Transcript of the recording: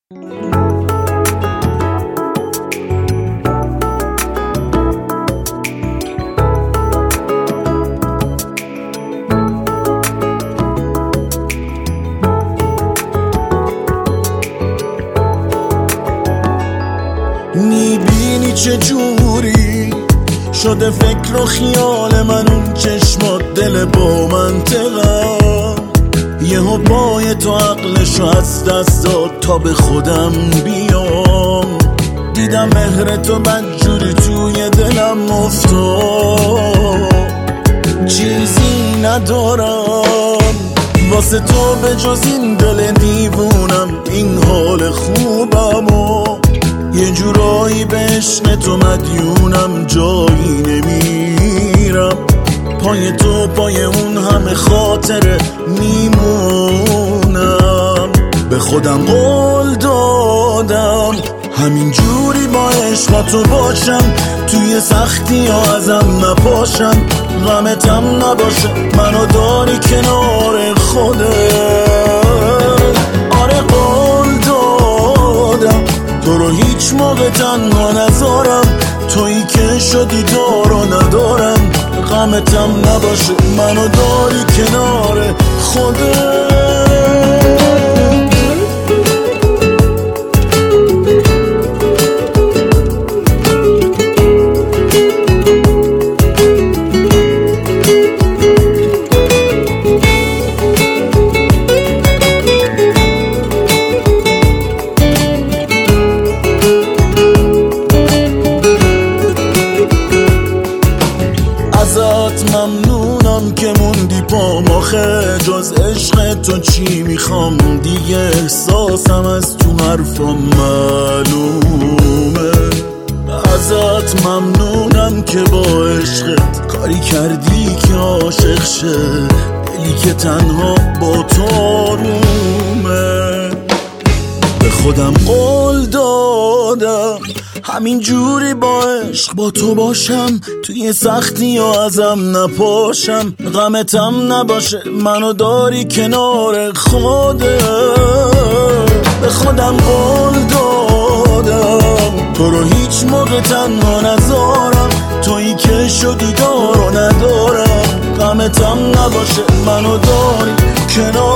میبینی چه جوری شده فکر و خیال من، اون چشمات دل با منطقم، یهو بای تو عقلشو از دست داد تا به خودم بیام. دیدم مهر تو بدجوری توی دلم افتاد، چیزی ندارم واسه تو به جز این دل دیوونم، این حال خوبم و یه جورایی به عشق تو مدیونم، جایی نمیرم پای تو، پای اون همه خاطره میمونم. به خودم قول دادم همین جوری با عشق تو باشم، توی سختی ها ازم نپاشم، غمتم نباشه منو داری کنار خودت. آره قول دادم تو رو هیچ موقع تنها نذارم، تویی که شدی دارو ندارم، غمتم نباشه منو داری کنار خودت. ازت ممنونم که موندی پام، آخه جز عشق تو چی میخوام دیگه، احساسم از تو حرفم معلومه. ازت ممنونم که با عشقت کاری کردی که عاشق شه دلی که تنها با تو آرومه. به خودم قول دادم همین جوری با عشق با تو باشم، توی سختی ها ازم نپاشم، غمتم نباشه منو داری کنار خودت. به خودم قول دادم تو رو هیچ موقع تنها نذارم، تویی که شدی دارو ندارم، غمتم نباشه منو داری کنار